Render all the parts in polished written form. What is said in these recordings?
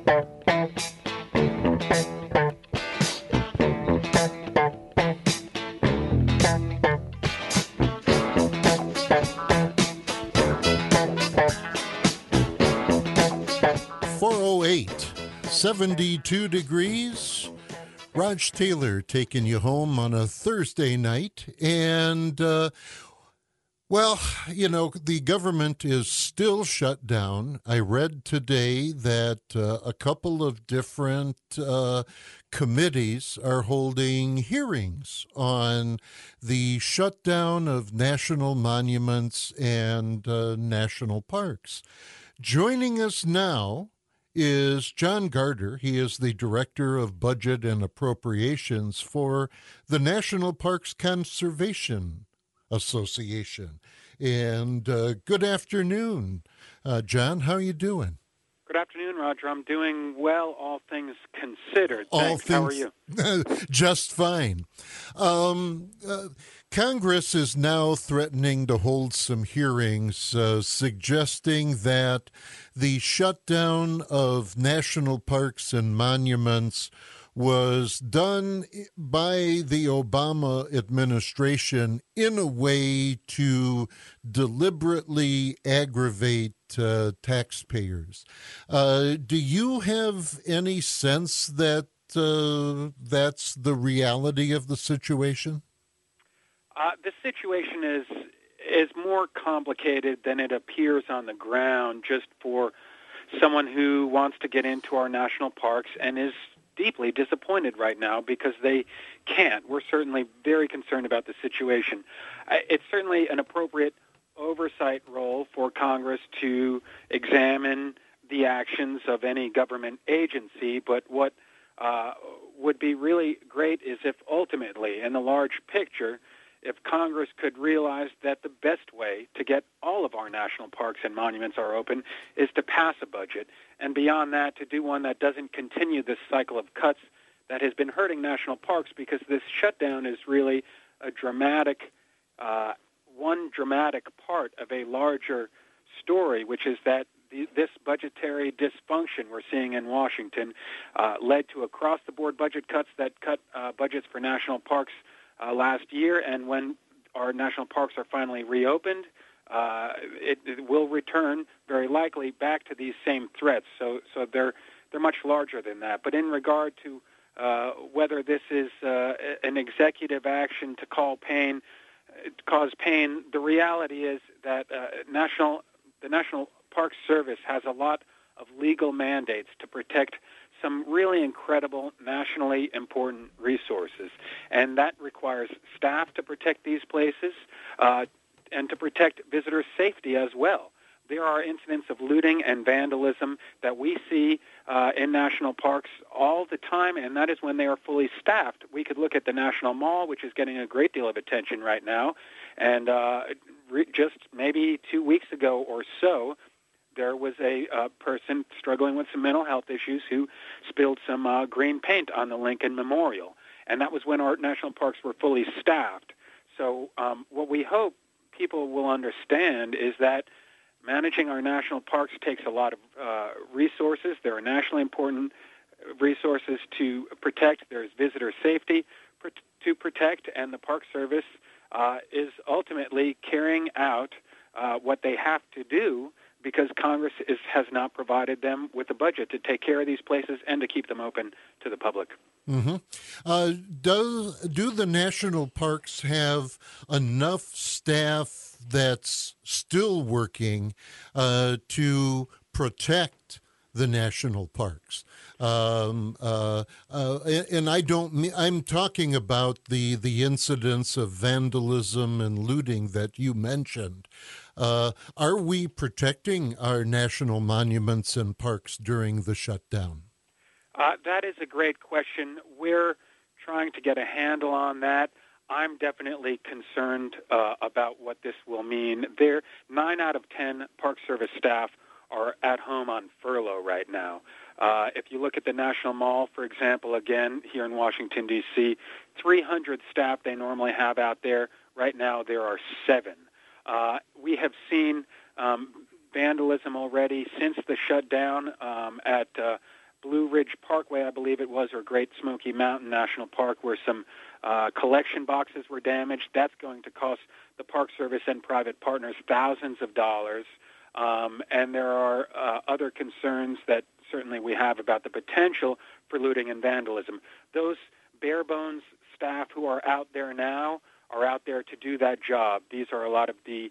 .408, 72 degrees. Raj Taylor taking you home on a Thursday night. And, well, the government is still shut down. I read today that a couple of different committees are holding hearings on the shutdown of national monuments and national parks. Joining us now is John Garter. He is the Director of Budget and Appropriations for the National Parks Conservation Association. And good afternoon, John. How are you doing? Good afternoon, Roger. I'm doing well, all things considered. Thanks. How are you? Just fine. Congress is now threatening to hold some hearings suggesting that the shutdown of national parks and monuments was done by the Obama administration in a way to deliberately aggravate taxpayers. Do you have any sense that that's the reality of the situation? The situation is more complicated than it appears on the ground, just for someone who wants to get into our national parks and is deeply disappointed right now because they can't. We're certainly very concerned about the situation. It's certainly an appropriate oversight role for Congress to examine the actions of any government agency, but what would be really great is if ultimately, in the large picture, if Congress could realize that the best way to get all of our national parks and monuments are open is to pass a budget, and beyond that, to do one that doesn't continue this cycle of cuts that has been hurting national parks, because this shutdown is really a one dramatic part of a larger story, which is that this budgetary dysfunction we're seeing in Washington led to across-the-board budget cuts that cut budgets for national parks last year, and when our national parks are finally reopened, it will return very likely back to these same threats. So they're much larger than that. But in regard to whether this is an executive action to cause pain, the reality is that the National Park Service has a lot of legal mandates to protect some really incredible, nationally important resources. And that requires staff to protect these places and to protect visitor safety as well. There are incidents of looting and vandalism that we see in national parks all the time, and that is when they are fully staffed. We could look at the National Mall, which is getting a great deal of attention right now, and just maybe 2 weeks ago or so, there was a person struggling with some mental health issues who spilled some green paint on the Lincoln Memorial. And that was when our national parks were fully staffed. So what we hope people will understand is that managing our national parks takes a lot of resources. There are nationally important resources to protect. There's visitor safety to protect, and the Park Service is ultimately carrying out what they have to do, because Congress has not provided them with a budget to take care of these places and to keep them open to the public. Mm-hmm. Do the national parks have enough staff that's still working to protect the national parks? And I'm talking about the incidents of vandalism and looting that you mentioned. Are we protecting our national monuments and parks during the shutdown? That is a great question. We're trying to get a handle on that. I'm definitely concerned about what this will mean. 9 out of 10 Park Service staff are at home on furlough right now. If you look at the National Mall, for example, again, here in Washington, D.C., 300 staff they normally have out there. Right now, there are 7. We have seen vandalism already since the shutdown at Blue Ridge Parkway, I believe it was, or Great Smoky Mountain National Park, where some collection boxes were damaged. That's going to cost the Park Service and private partners thousands of dollars. And there are other concerns that certainly we have about the potential for looting and vandalism. Those bare bones staff who are out there now are out there to do that job. These are a lot of the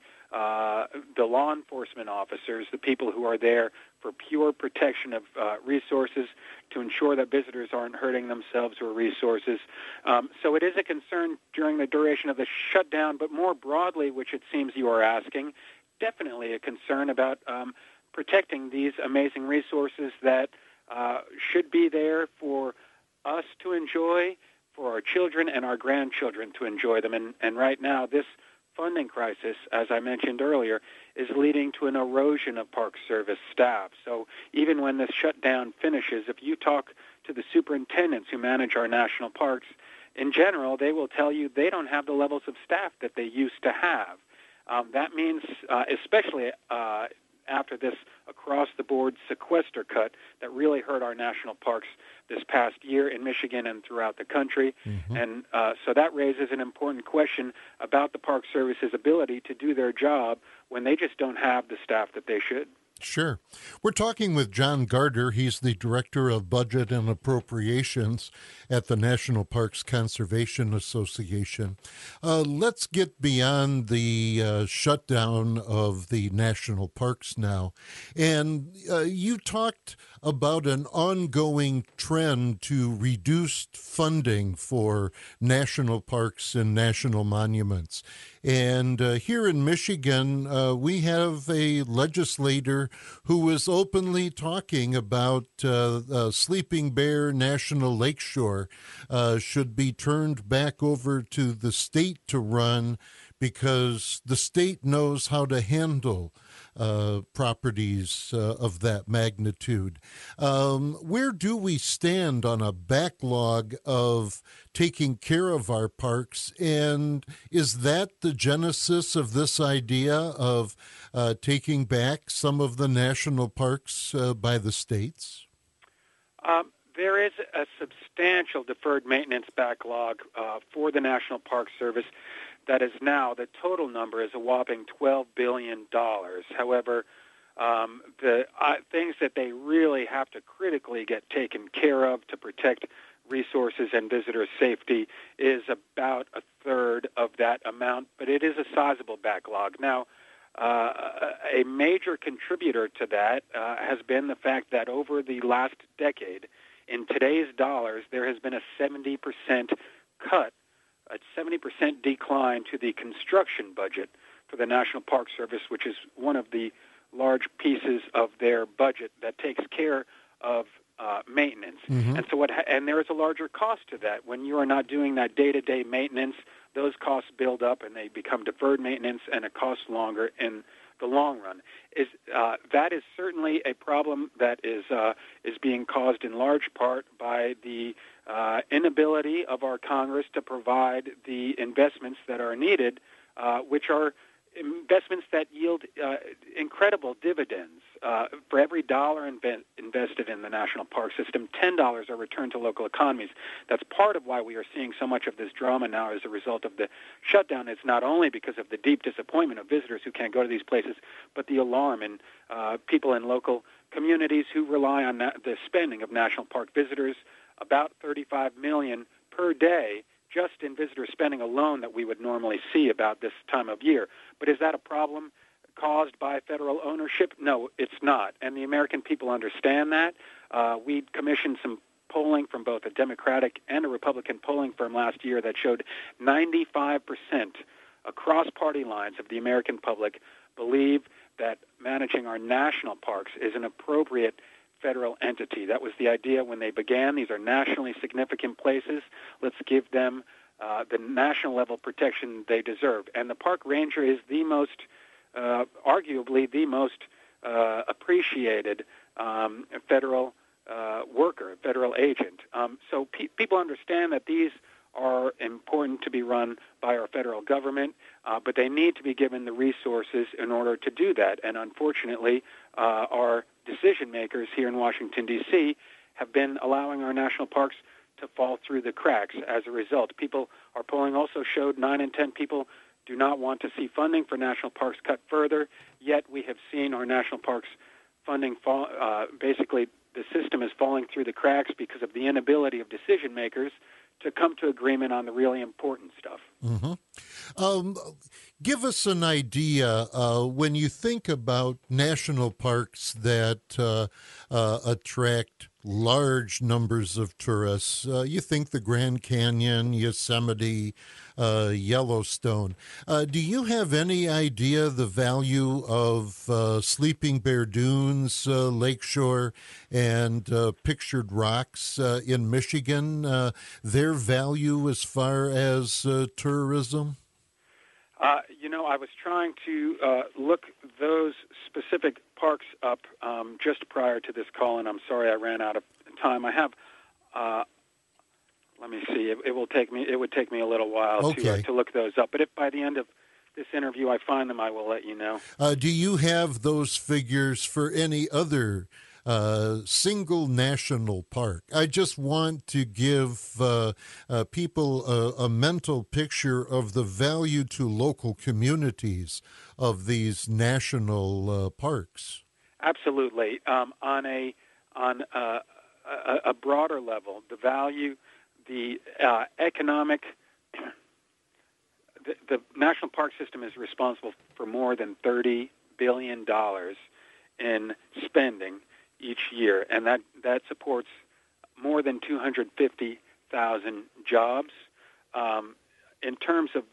law enforcement officers, the people who are there for pure protection of resources, to ensure that visitors aren't hurting themselves or resources. So it is a concern during the duration of the shutdown, but more broadly, which it seems you are asking, definitely a concern about protecting these amazing resources that should be there for us to enjoy, for our children and our grandchildren to enjoy them. And right now, this funding crisis, as I mentioned earlier, is leading to an erosion of Park Service staff. So even when this shutdown finishes, if you talk to the superintendents who manage our national parks, in general, they will tell you they don't have the levels of staff that they used to have. That means, especially after this across-the-board sequester cut that really hurt our national parks this past year in Michigan and throughout the country. Mm-hmm. And so that raises an important question about the Park Service's ability to do their job when they just don't have the staff that they should. Sure. We're talking with John Garter. He's the Director of Budget and Appropriations at the National Parks Conservation Association. Let's get beyond the shutdown of the national parks now. And you talked about an ongoing trend to reduced funding for national parks and national monuments. And here in Michigan, we have a legislator who is openly talking about Sleeping Bear National Lakeshore should be turned back over to the state to run because the state knows how to handle properties of that magnitude. Where do we stand on a backlog of taking care of our parks? And is that the genesis of this idea of taking back some of the national parks by the states? There is a substantial deferred maintenance backlog for the National Park Service. That is now, the total number is a whopping $12 billion. However, the things that they really have to critically get taken care of to protect resources and visitor safety is about a third of that amount, but it is a sizable backlog. Now, a major contributor to that has been the fact that over the last decade, in today's dollars, there has been a 70% cut, a 70% decline to the construction budget for the National Park Service, which is one of the large pieces of their budget that takes care of maintenance. Mm-hmm. And so and there is a larger cost to that. When you are not doing that day-to-day maintenance, those costs build up and they become deferred maintenance, and it costs longer in the long run. That is certainly a problem that is being caused in large part by the inability of our Congress to provide the investments that are needed, which are investments that yield incredible dividends. For every dollar invested in the national park system, $10 are returned to local economies. That's part of why we are seeing so much of this drama now as a result of the shutdown. It's not only because of the deep disappointment of visitors who can't go to these places, but the alarm in people in local communities who rely on the spending of national park visitors, about $35 million per day just in visitor spending alone that we would normally see about this time of year. But is that a problem caused by federal ownership? No, it's not. And the American people understand that. We commissioned some polling from both a Democratic and a Republican polling firm last year that showed 95% across party lines of the American public believe that managing our national parks is an appropriate federal entity. That was the idea when they began. These are nationally significant places. Let's give them the national level protection they deserve. And the park ranger is the most, arguably the most appreciated federal worker, federal agent. So people understand that these are important to be run by our federal government, but they need to be given the resources in order to do that. And unfortunately, our decision makers here in Washington, D.C. have been allowing our national parks to fall through the cracks as a result. Our polling also showed 9 in 10 people do not want to see funding for national parks cut further, yet we have seen our national parks funding fall. Basically, the system is falling through the cracks because of the inability of decision makers to come to agreement on the really important stuff. Mm-hmm. Give us an idea when you think about national parks that attract large numbers of tourists. You think the Grand Canyon, Yosemite, Yellowstone. Do you have any idea the value of Sleeping Bear Dunes, Lakeshore, and Pictured Rocks in Michigan? Their value as far as tourism? I was trying to look those specific parks up just prior to this call, and I'm sorry I ran out of time. I have. Let me see. It would take me a little while to look those up. But if by the end of this interview I find them, I will let you know. Do you have those figures for any other single national park? I just want to give people a mental picture of the value to local communities of these national parks. Absolutely. On a broader level, the value, the economic, the national park system is responsible for more than $30 billion in spending each year, and that supports more than 250,000 jobs. In terms of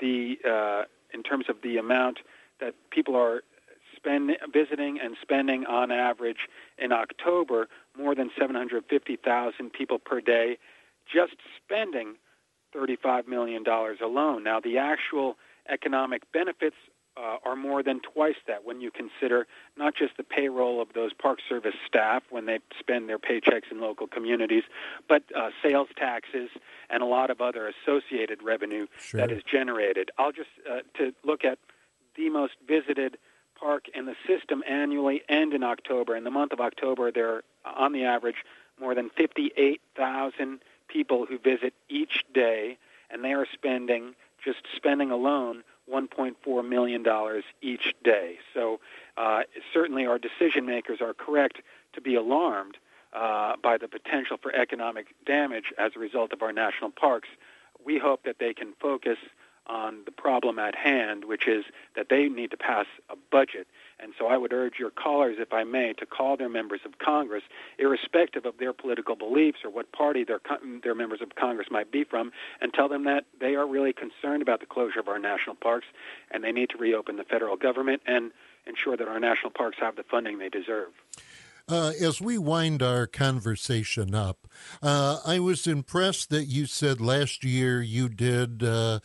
the amount that people are visiting and spending on average in October, more than 750,000 people per day, just spending $35 million alone. Now, the actual economic benefits are more than twice that when you consider not just the payroll of those Park Service staff when they spend their paychecks in local communities, but sales taxes and a lot of other associated revenue that is generated. I'll just to look at the most visited park in the system annually and in October. In the month of October, there are, on the average, more than 58,000 people who visit each day, and they are spending alone $1.4 million each day. So certainly our decision makers are correct to be alarmed by the potential for economic damage as a result of our national parks. We hope that they can focus on the problem at hand, which is that they need to pass a budget. And so I would urge your callers, if I may, to call their members of Congress, irrespective of their political beliefs or what party their members of Congress might be from, and tell them that they are really concerned about the closure of our national parks, and they need to reopen the federal government and ensure that our national parks have the funding they deserve. As we wind our conversation up, I was impressed that you said last year you did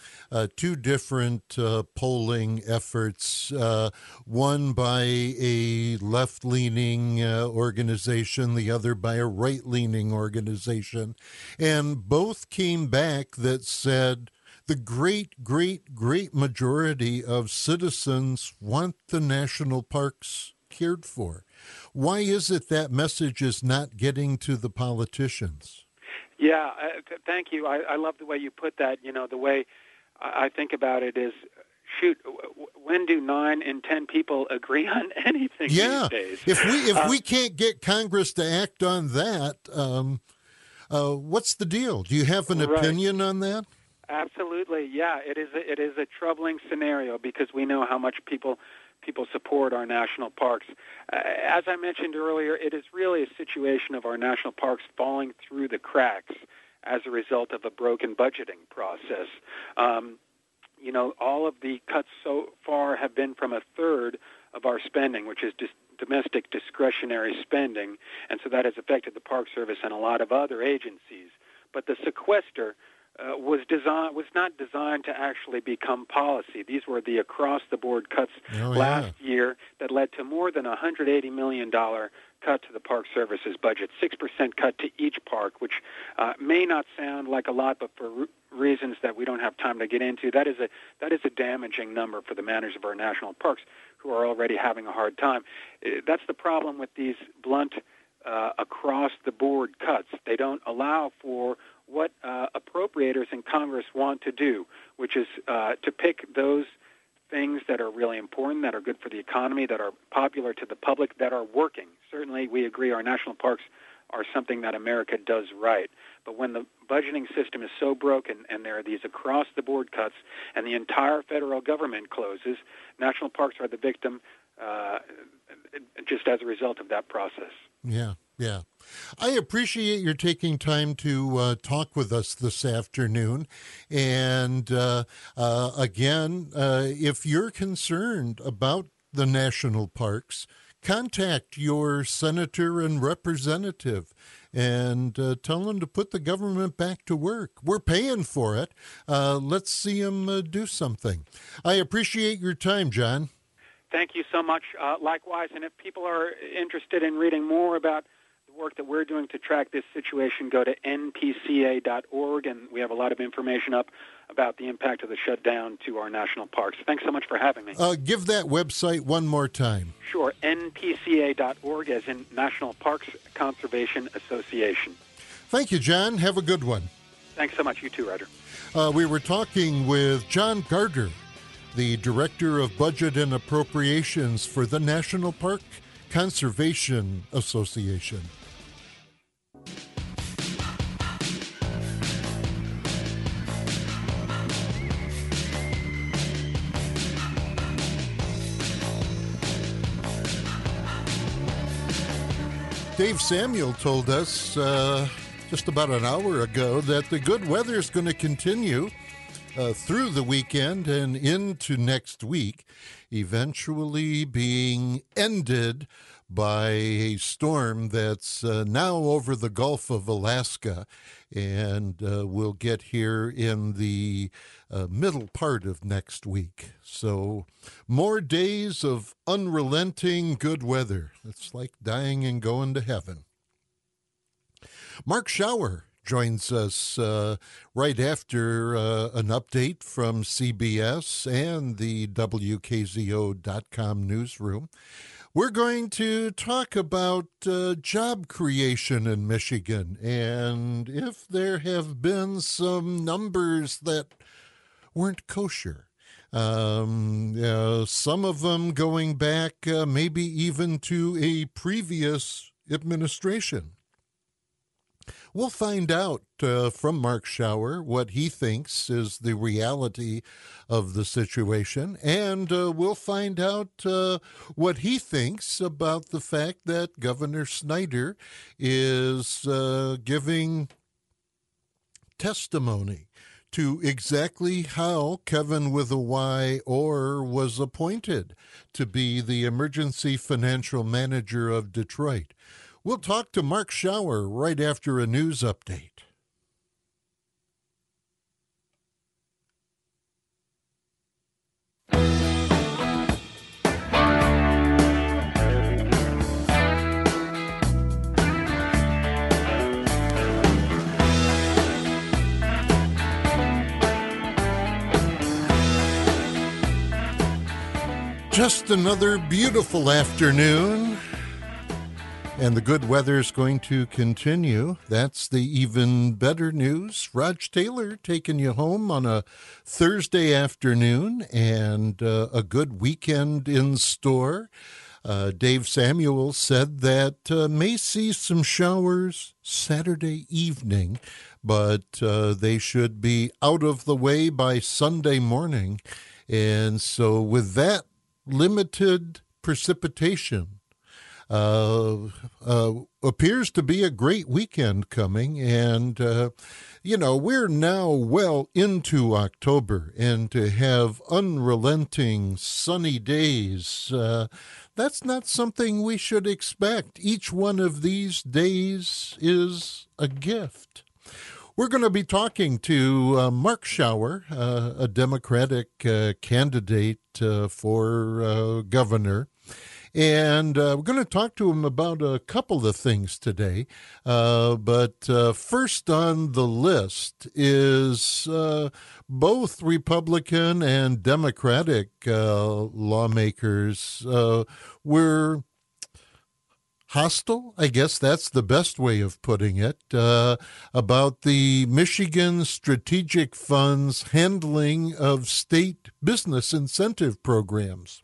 2 different polling efforts, one by a left-leaning organization, the other by a right-leaning organization, and both came back that said the great majority of citizens want the national parks cared for. Why is it that message is not getting to the politicians? Yeah, thank you. I love the way you put that. The way I think about it is, when do 9 in 10 people agree on anything these days? If we can't get Congress to act on that, what's the deal? Do you have an opinion on that? Absolutely, yeah. It is a troubling scenario because we know how much people support our national parks. As I mentioned earlier, it is really a situation of our national parks falling through the cracks as a result of a broken budgeting process. All of the cuts so far have been from a third of our spending, which is domestic discretionary spending, and so that has affected the Park Service and a lot of other agencies. But the sequester was not designed to actually become policy. These were the across-the-board cuts last year that led to more than $180 million cut to the Park Service's budget, 6% cut to each park, which may not sound like a lot, but for reasons that we don't have time to get into, that is a damaging number for the managers of our national parks who are already having a hard time. That's the problem with these blunt across-the-board cuts. They don't allow for what appropriators in Congress want to do, which is to pick those things that are really important, that are good for the economy, that are popular to the public, that are working. Certainly, we agree our national parks are something that America does right. But when the budgeting system is so broken and there are these across-the-board cuts and the entire federal government closes, national parks are the victim just as a result of that process. Yeah, yeah. I appreciate your taking time to talk with us this afternoon. And again, if you're concerned about the national parks, contact your senator and representative and tell them to put the government back to work. We're paying for it. Let's see them do something. I appreciate your time, John. Thank you so much. Likewise, and if people are interested in reading more about the work that we're doing to track this situation, go to npca.org, and we have a lot of information up about the impact of the shutdown to our national parks. Thanks so much for having me. Give that website one more time. Sure, npca.org, as in National Parks Conservation Association. Thank you, John. Have a good one. Thanks so much. You too, Roger. We were talking with John Gardner, the Director of Budget and Appropriations for the National Park Conservation Association. Dave Samuel told us just about an hour ago that the good weather is going to continue through the weekend and into next week, eventually being ended by a storm that's now over the Gulf of Alaska and will get here in the middle part of next week. So more days of unrelenting good weather. It's like dying and going to heaven. Mark Schauer joins us right after an update from CBS and the WKZO.com newsroom. We're going to talk about job creation in Michigan and if there have been some numbers that weren't kosher. Some of them going back maybe even to a previous administration. We'll find out from Mark Schauer what he thinks is the reality of the situation, and we'll find out what he thinks about the fact that Governor Snyder is giving testimony to exactly how Kevin with a Y Orr was appointed to be the emergency financial manager of Detroit. We'll talk to Mark Schauer right after a news update. Just another beautiful afternoon. And the good weather is going to continue. That's the even better news. Raj Taylor taking you home on a Thursday afternoon and a good weekend in store. Dave Samuel said that may see some showers Saturday evening, but they should be out of the way by Sunday morning. And so with that limited precipitation, appears to be a great weekend coming. And, we're now well into October, and to have unrelenting sunny days, that's not something we should expect. Each one of these days is a gift. We're going to be talking to Mark Schauer, a Democratic candidate for governor. And we're going to talk to him about a couple of things today. But first on the list is both Republican and Democratic lawmakers were hostile, I guess that's the best way of putting it, about the Michigan Strategic Fund's handling of state business incentive programs.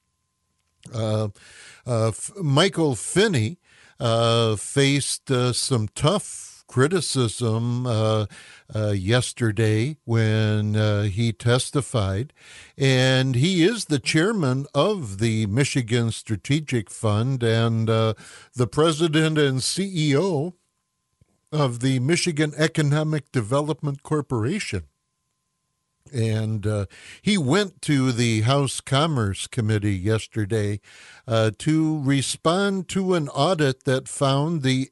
Michael Finney faced some tough criticism yesterday when he testified, and he is the chairman of the Michigan Strategic Fund and the president and CEO of the Michigan Economic Development Corporation. And he went to the House Commerce Committee yesterday to respond to an audit that found the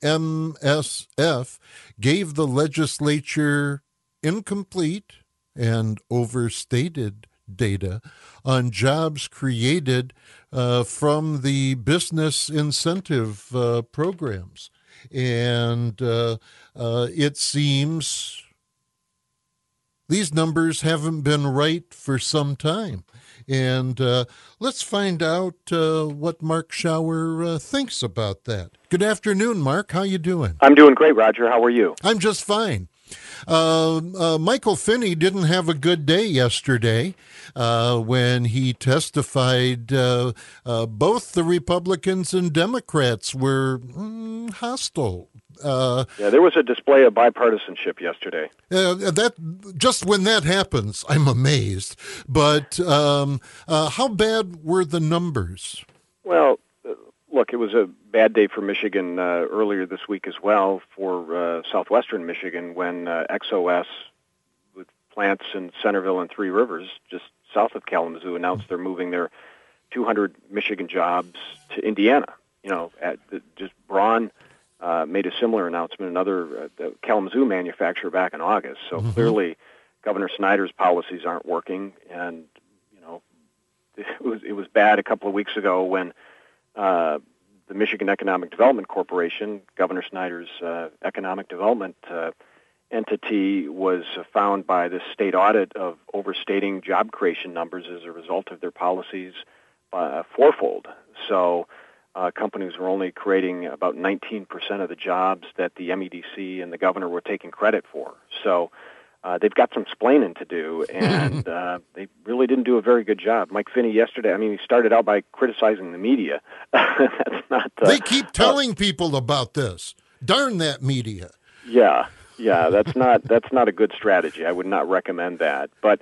MSF gave the legislature incomplete and overstated data on jobs created from the business incentive programs. And it seems these numbers haven't been right for some time. And let's find out what Mark Schauer thinks about that. Good afternoon, Mark. How you doing? I'm doing great, Roger. How are you? I'm just fine. Michael Finney didn't have a good day yesterday when he testified. Both the Republicans and Democrats were hostile. There was a display of bipartisanship yesterday. That just when that happens, I'm amazed. But how bad were the numbers? Well, look, it was a bad day for Michigan earlier this week as well, for southwestern Michigan, when XOS, with plants in Centerville and Three Rivers, just south of Kalamazoo, announced they're moving their 200 Michigan jobs to Indiana. Just Braun made a similar announcement, another Kalamazoo manufacturer, back in August. So clearly, Governor Snyder's policies aren't working, and it was bad a couple of weeks ago when the Michigan Economic Development Corporation, Governor Snyder's economic development entity, was found by the state audit of overstating job creation numbers as a result of their policies fourfold. So companies were only creating about 19% of the jobs that the MEDC and the governor were taking credit for. So they've got some splaining to do, and they really didn't do a very good job. Mike Finney yesterday, he started out by criticizing the media. That's not. They keep telling people about this. Darn that media. Yeah, that's not a good strategy. I would not recommend that. But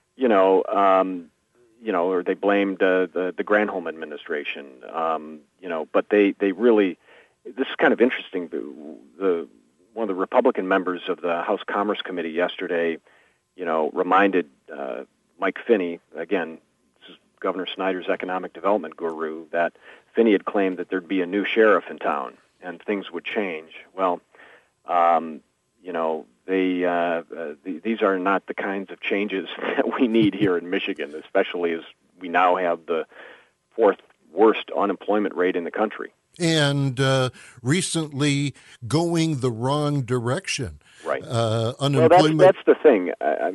or they blamed the Granholm administration. But they really. This is kind of interesting. One of the Republican members of the House Commerce Committee yesterday, reminded Mike Finney, again, this is Governor Snyder's economic development guru, that Finney had claimed that there'd be a new sheriff in town and things would change. Well, these are not the kinds of changes that we need here in Michigan, especially as we now have the fourth worst unemployment rate in the country. And recently going the wrong direction. Right. Unemployment. Well, that's the thing.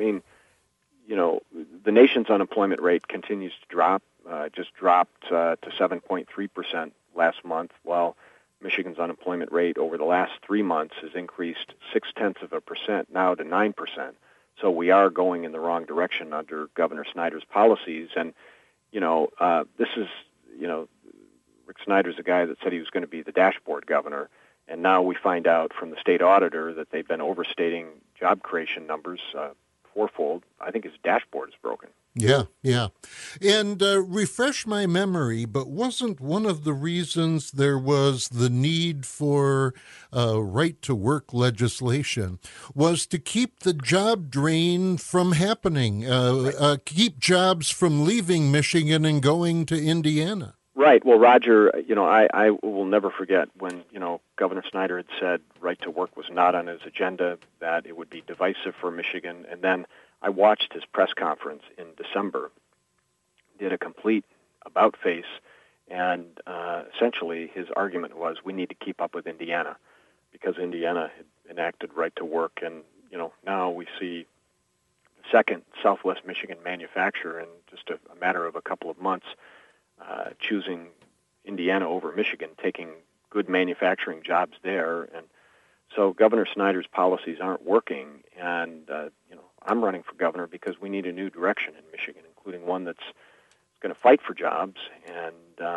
The nation's unemployment rate continues to drop. Just dropped to 7.3% last month, while Michigan's unemployment rate over the last 3 months has increased 0.6% now to 9%. So we are going in the wrong direction under Governor Snyder's policies. And, this is, Rick Snyder's a guy that said he was going to be the dashboard governor, and now we find out from the state auditor that they've been overstating job creation numbers fourfold. I think his dashboard is broken. Yeah. And refresh my memory, but wasn't one of the reasons there was the need for right-to-work legislation was to keep the job drain from happening, keep jobs from leaving Michigan and going to Indiana? Right. Well, Roger, I will never forget when, Governor Snyder had said right to work was not on his agenda, that it would be divisive for Michigan. And then I watched his press conference in December, did a complete about-face, and essentially his argument was we need to keep up with Indiana because Indiana had enacted right to work. And, now we see the second Southwest Michigan manufacturer in just a matter of a couple of months choosing Indiana over Michigan, taking good manufacturing jobs there. And so Governor Snyder's policies aren't working. And, I'm running for governor because we need a new direction in Michigan, including one that's going to fight for jobs and,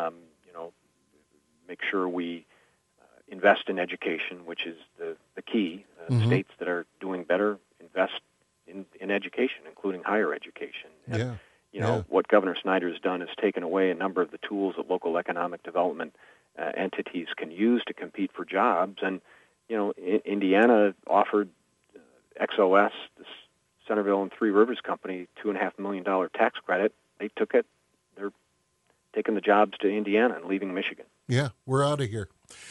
make sure we invest in education, which is the key. States that are doing better invest in education, including higher education. And, what Governor Snyder has done is taken away a number of the tools that local economic development entities can use to compete for jobs. And, Indiana offered XOS, this Centerville and Three Rivers Company, $2.5 million tax credit. They took it. They're taking the jobs to Indiana and leaving Michigan. Yeah, we're out of here.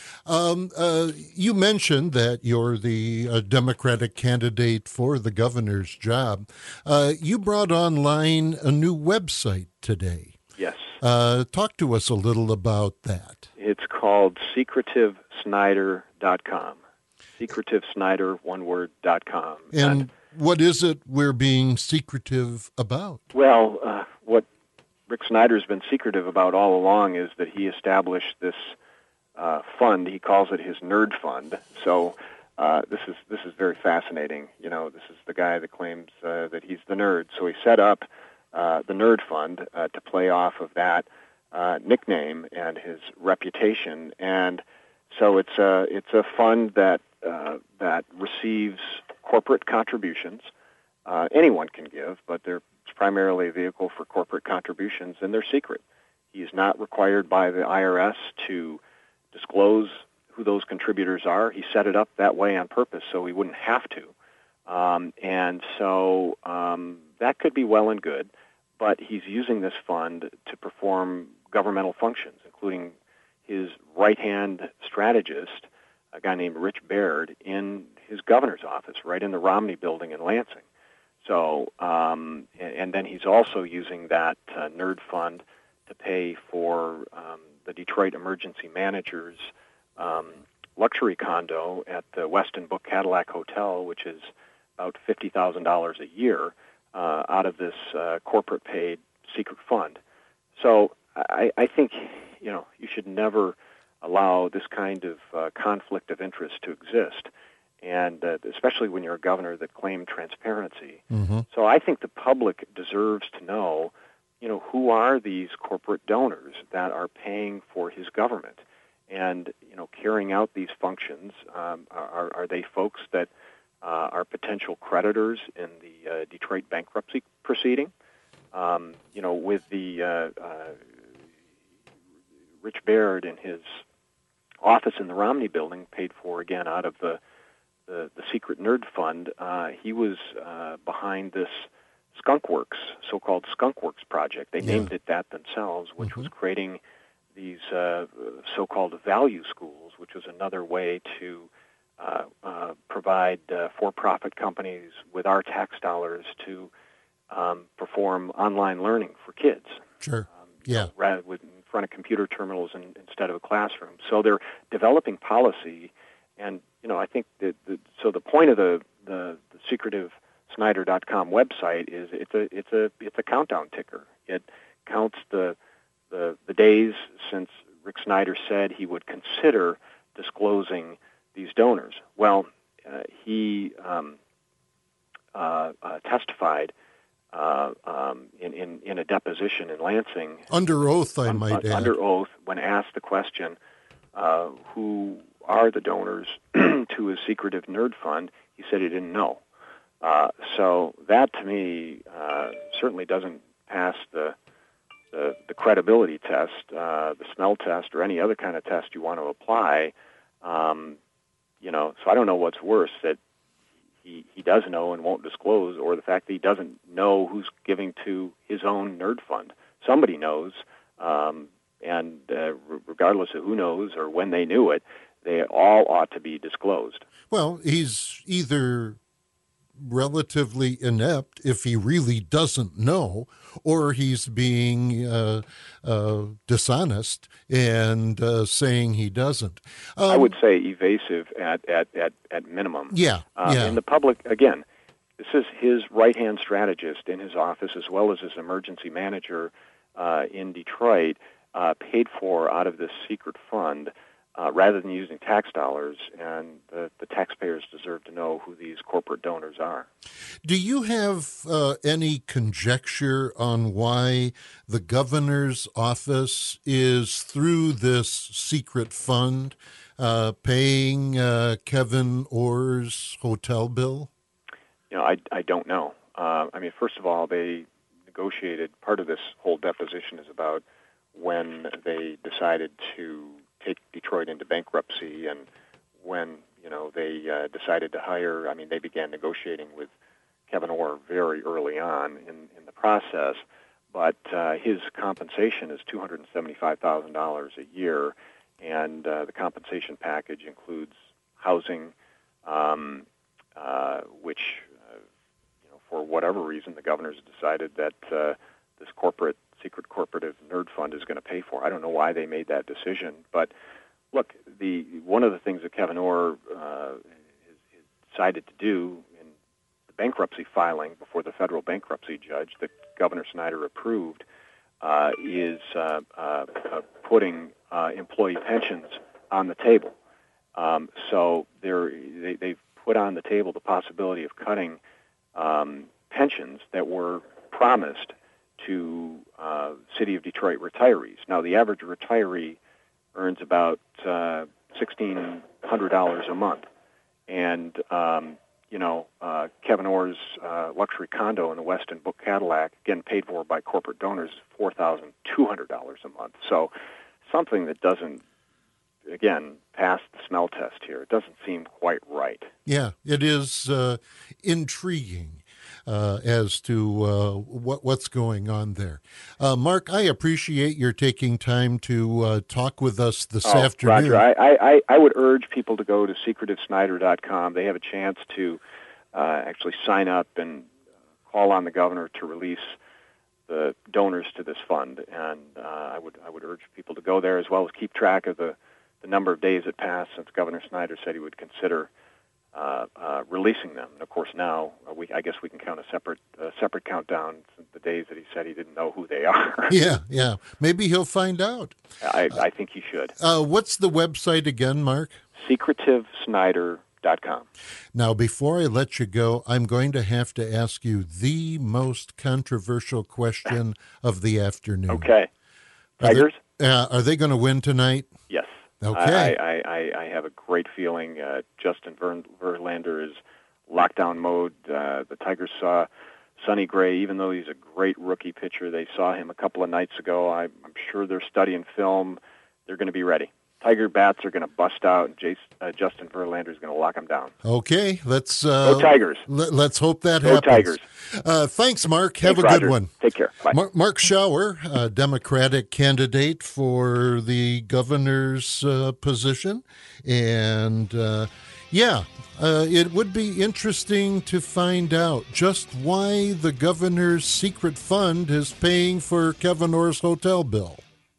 You mentioned that you're the Democratic candidate for the governor's job. You brought online a new website today. Yes. Talk to us a little about that. It's called secretivesnyder.com. Secretivesnyder, one word, .com. And what is it we're being secretive about? Well, what Rick Snyder's been secretive about all along is that he established this fund. He calls it his Nerd Fund. So this is very fascinating. This is the guy that claims that he's the nerd. So he set up the Nerd Fund to play off of that nickname and his reputation. And so it's a fund that receives corporate contributions. Anyone can give, but they're primarily a vehicle for corporate contributions, and they're secret. He is not required by the IRS to disclose who those contributors are. He set it up that way on purpose so he wouldn't have to. And so that could be well and good, but he's using this fund to perform governmental functions, including his right-hand strategist, a guy named Rich Baird, in his governor's office right in the Romney building in Lansing. So, and then he's also using that Nerd Fund to pay for the Detroit Emergency Manager's luxury condo at the Westin Book Cadillac Hotel, which is about $50,000 a year out of this corporate-paid secret fund. So I think, you should never allow this kind of conflict of interest to exist, and especially when you're a governor that claimed transparency. Mm-hmm. So I think the public deserves to know, who are these corporate donors that are paying for his government and, carrying out these functions. Are they folks that are potential creditors in the Detroit bankruptcy proceeding? With the Rich Baird in his office in the Romney building, paid for again out of the secret Nerd Fund, he was behind this Skunkworks, so-called Skunkworks project. They named it that themselves, which was creating these so-called value schools, which was another way to provide for-profit companies with our tax dollars to perform online learning for kids. Sure. Rather in front of computer terminals instead of a classroom. So they're developing policy, and I think that the point of the secretivesnyder.com website is it's a countdown ticker. It counts the days since Rick Snyder said he would consider disclosing these donors. Well, he testified in a deposition in Lansing. Under oath, I might add. Under oath, when asked the question, who are the donors to his secretive Nerd Fund, he said he didn't know. So that, to me, certainly doesn't pass the credibility test, the smell test, or any other kind of test you want to apply. So I don't know what's worse, that he does know and won't disclose, or the fact that he doesn't know who's giving to his own Nerd Fund. Somebody knows, and regardless of who knows or when they knew it, they all ought to be disclosed. Well, he's either relatively inept if he really doesn't know, or he's being dishonest and saying he doesn't. I would say evasive at minimum. Yeah. In the public, again, this is his right-hand strategist in his office, as well as his emergency manager in Detroit, paid for out of this secret fund rather than using tax dollars, and the taxpayers deserve to know who these corporate donors are. Do you have any conjecture on why the governor's office is, through this secret fund, paying Kevin Orr's hotel bill? I don't know. First of all, they negotiated, part of this whole deposition is about when they decided to take Detroit into bankruptcy, and when they decided to hire. They began negotiating with Kevin Orr very early on in the process, but his compensation is $275,000 a year, and the compensation package includes housing, which for whatever reason the governor's decided that this secret corporative nerd fund is going to pay for. I don't know why they made that decision, but look, one of the things that Kevin Orr has decided to do in the bankruptcy filing before the federal bankruptcy judge that Governor Snyder approved is putting employee pensions on the table. So they've put on the table the possibility of cutting pensions that were promised to City of Detroit retirees. Now, the average retiree earns about $1,600 a month, and Kevin Orr's luxury condo in the Weston Book Cadillac, again paid for by corporate donors, $4,200 a month. So something that doesn't, again, pass the smell test here. It doesn't seem quite right. Yeah, it is intriguing as to what's going on there. Mark, I appreciate your taking time to talk with us this afternoon. Roger, I would urge people to go to secretivesnyder.com. They have a chance to actually sign up and call on the governor to release the donors to this fund. And I would urge people to go there, as well as keep track of the number of days that passed since Governor Snyder said he would consider releasing them. And of course, now I guess we can count a separate countdown since the days that he said he didn't know who they are. Yeah. Maybe he'll find out. I think he should. What's the website again, Mark? secretivesnyder.com. Now, before I let you go, I'm going to have to ask you the most controversial question of the afternoon. Okay. Tigers? Are they going to win tonight? Yes. Okay. I have a great feeling. Justin Verlander is lockdown mode. The Tigers saw Sonny Gray, even though he's a great rookie pitcher. They saw him a couple of nights ago. I'm sure they're studying film. They're going to be ready. Tiger bats are going to bust out, and Justin Verlander is going to lock them down. Okay, let's go Tigers. Let's hope that happens. Go Tigers. Thanks, Mark. Have a Roger. good one. Take care. Bye. Mark Schauer, Democratic candidate for the governor's position, and it would be interesting to find out just why the governor's secret fund is paying for Kevin Orr's hotel bill.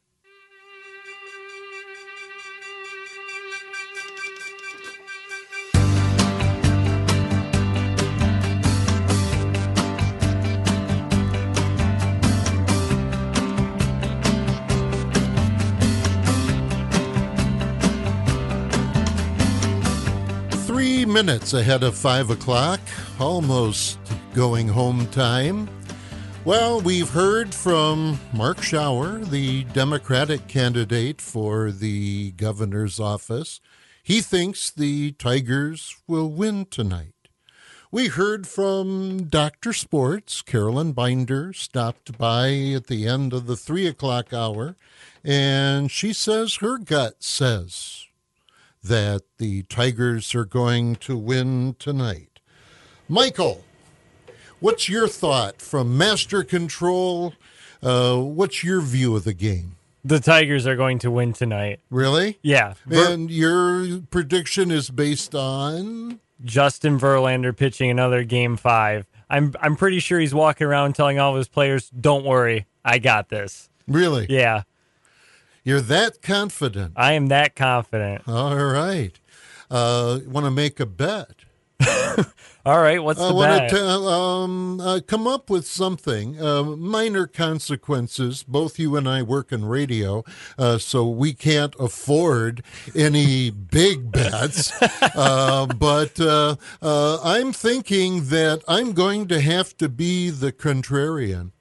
Minutes ahead of 5 o'clock, almost going home time. Well, we've heard from Mark Schauer, the Democratic candidate for the governor's office. He thinks the Tigers will win tonight. We heard from Dr. Sports. Carolyn Binder stopped by at the end of the 3 o'clock hour, and she says her gut says that the Tigers are going to win tonight. Michael, what's your thought from Master Control? What's your view of the game? The Tigers are going to win tonight. Really? Yeah. And your prediction is based on? Justin Verlander pitching another Game 5. I'm pretty sure he's walking around telling all of his players, don't worry, I got this. Really? Yeah. You're that confident. I am that confident. All right. Want to make a bet? All right, what's the I want bet? to come up with something. Minor consequences. Both you and I work in radio, so we can't afford any big bets. But I'm thinking that I'm going to have to be the contrarian.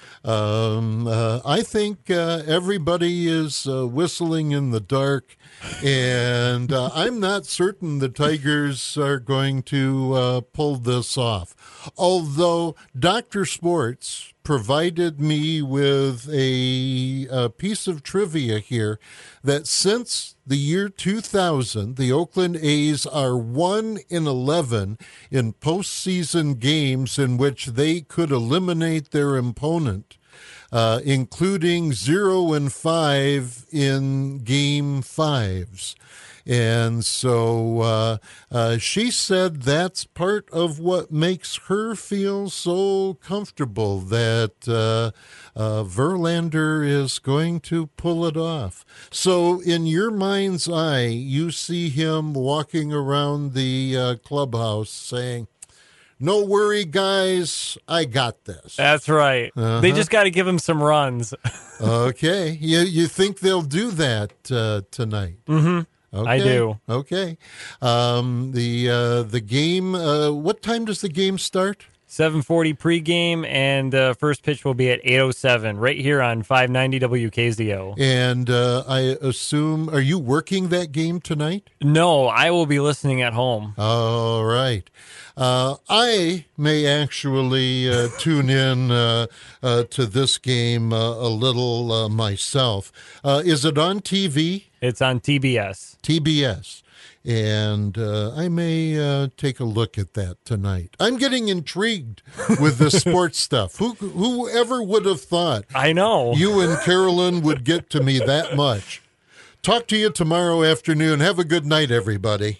I think everybody is whistling in the dark, and I'm not certain the Tigers are going to pull this off. Although Dr. Sports provided me with a piece of trivia here that since the year 2000, the Oakland A's are 1-11 in postseason games in which they could eliminate their opponent, including 0-5 in game fives. And so she said that's part of what makes her feel so comfortable that Verlander is going to pull it off. So in your mind's eye, you see him walking around the clubhouse saying, "No worry, guys, I got this." That's right. They just got to give him some runs. Okay. You think they'll do that tonight? Mm-hmm. Okay. I do. Okay. The game, what time does the game start? 7:40 pregame, and first pitch will be at 8:07 right here on 590 WKZO. And I assume, are you working that game tonight? No, I will be listening at home. All right. I may actually tune in to this game a little myself. Is it on TV? It's on TBS. TBS. And I may take a look at that tonight. I'm getting intrigued with the sports stuff. Whoever would have thought I know. you and Carolyn would get to me that much? Talk to you tomorrow afternoon. Have a good night, everybody.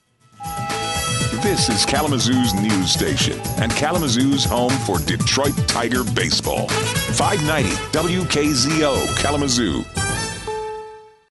This is Kalamazoo's news station and Kalamazoo's home for Detroit Tiger baseball. 590 WKZO Kalamazoo.